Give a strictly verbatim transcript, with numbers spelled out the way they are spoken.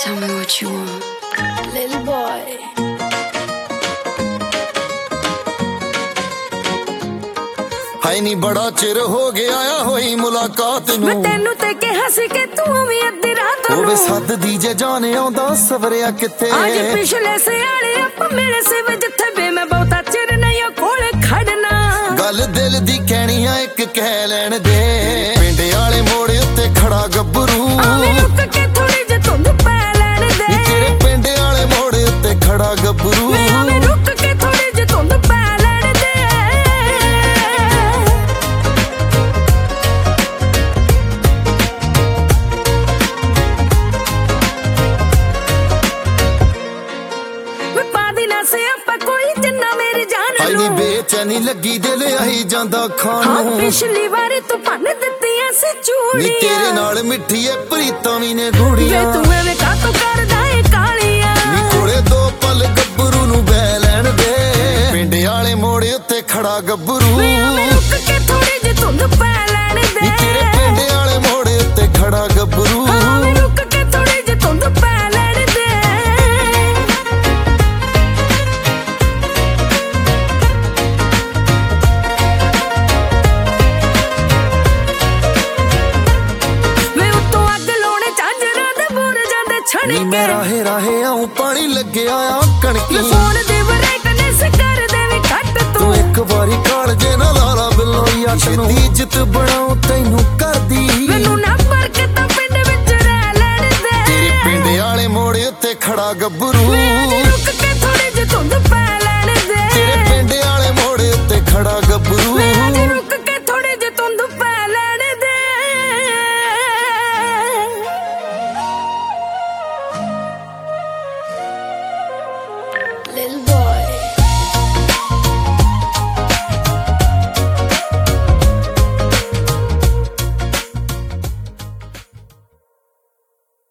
Tell me what you want, little boy. ਹਾਏ ਨੀ ਬੜਾ ਚਿਰ ਹੋ ਗਿਆ ਆ ਹੋਈ ਮੁਲਾਕਾਤ ਨੂੰ। ਮੈਂ ਤੈਨੂੰ ਤੇ ਕਿਹਾ ਸੀ ਕਿ ਤੂੰ ਵੀ ਅੱਧੀ ਰਾਤ ਨੂੰ ਹੋਵੇ ਸੱਦਦੀ ਜੇ ਜਾਣ ਆਉਂਦਾ ਸਵਰਿਆ ਕਿੱਥੇ। ਅੱਜ ਪਿਛਲੇ ਸਿਆਲੇ ਆਪਾਂ ਮਿਲੇ ਸੀ ਵੇ ਜਿੱਥੇ ਵੇ ਮੈਂ ਬਹੁਤਾ ਚਿਰ ਨਹੀਂ ਕੋਲ ਖੜਨਾ। ਗੱਲ ਦਿਲ ਦੀ ਕਹਿਣੀ ਆ ਇੱਕ ਕਹਿ ਲੈਣ ਦੇ। ਪਿੰਡ ਵਾਲੇ ਮੋੜ ਉੱਤੇ ਖੜਾ ਗੱਭਰੂ ਆਵੇਂ ਰੁੱਕ ਕੇ ਥੋੜੀ ਜਿਹੀ ਧੁੰਦ ਪੈ ਲੈਣ ਦੇ। ਨੀ ਤੇਰੇ ਪਿੰਡ ਵਾਲੇ ਮੋੜ ਉੱਤੇ ਖੜਾ ਗੱਭਰੂ ਆਵੇਂ ਰੁੱਕ ਕੇ ਥੋੜੀ ਜਿਹੀ ਧੁੰਦ ਪੈ ਲੈਣ ਦੇ। ਵੇ ਪਾਦੀ ਨਾ ਸੇ ਆਪਾਂ ਕੋਈ ਜਿੰਨਾ ਮੇਰੀ ਜਾਨ ਨੂੰ। ਹਾਏ ਨੀ ਬੇਚੈਨੀ ਲੱਗੀ ਦਿਲ ਆਈ ਜਾਂਦਾ ਖਾਣ ਹਾਂ ਨੂੰ। ਪਿਛਲੀ ਵਾਰੀ ਤੂੰ ਭੰਨ ਦਿੱਤੀਆਂ ਸੀ ਚੂੜੀਆਂ। ਨੀ ਤੇਰੇ ਨਾਲ ਮਿੱਠੀ ਏ ਪ੍ਰੀਤਾਂ ਵੀ ਨੇ ਗੂੜੀਆਂ। ਵੇ ਤੂੰ ਐਵੇਂ ਕਾਤੋਂ ਕਰਦਾ ਏ ਕਾਲੀਆਂ। ਨੀ ਕੋਲੇ ਦੋ ਪਲ ਗੱਭਰੂ ਨੂੰ ਬਹਿ ਲੈਣ ਦੇ। ਪਿੰਡ ਵਾਲੇ ਮੋੜ ਉੱਤੇ ਖੜਾ ਗੱਭਰੂ ਵੇ ਆਵੇਂ ਰੁੱਕ ਕੇ ਥੋੜੀ ਜਿਹੀ ਧੁੰਦ ਪੈ ਲੈਣ ਦੇ। ਨੀ ਤੇਰੇ ਪਿੰਡ ਵਾਲੇ ਮੋੜ ਉੱਤੇ ਖੜਾ ਗੱਭਰੂ ਆਵੇਂ ਰੁੱਕ ਕੇ ਥੋੜੀ ਜਿਹੀ ਧੁੰਦ ਪੈ ਲੈਣ ਦੇ। ਵੇ ਉੱਤੋਂ ਅੱਗ ਲਾਉਣੇ ਝਾਂਜਰਾਂ ਦੇ ਬੁਰ ਜਾਂਦੇ ਛਣ ਨੀ ਕੇ। ਮੈਂ ਰਾਹੇ ਰਾਹੇ ਆਉਂ ਪਾਣੀ ਲੱਗਿਆ ਆ ਕਣਕੀ। ਫੋਨ ਦੀ ਬ੍ਰਾਈਟਨੈਸ ਕਰ ਦੇ ਵੀ ਘੱਟ ਤੂੰ ਤੂੰ। ਇੱਕ ਵਾਰੀ ਕਾਲ ਜੇ ਨਾ ਲਾਲਾ ਬਿੱਲੋ ਯੱਟ ਨੂੰ। ਇੱਜ਼ਤ ਬਣਾਉ ਤੈਨੂੰ ਕਰਦੀ ਮੈਨੂੰ ਨਾ ਪਰ ਕੇ ਤਾਂ ਪਿੰਡ ਵਿੱਚ ਰਹਿ ਲੈਣ ਦੇ। ਤੇਰੇ ਪਿੰਡ ਵਾਲੇ ਮੋੜ ਉੱਤੇ ਖੜਾ ਗੱਭਰੂ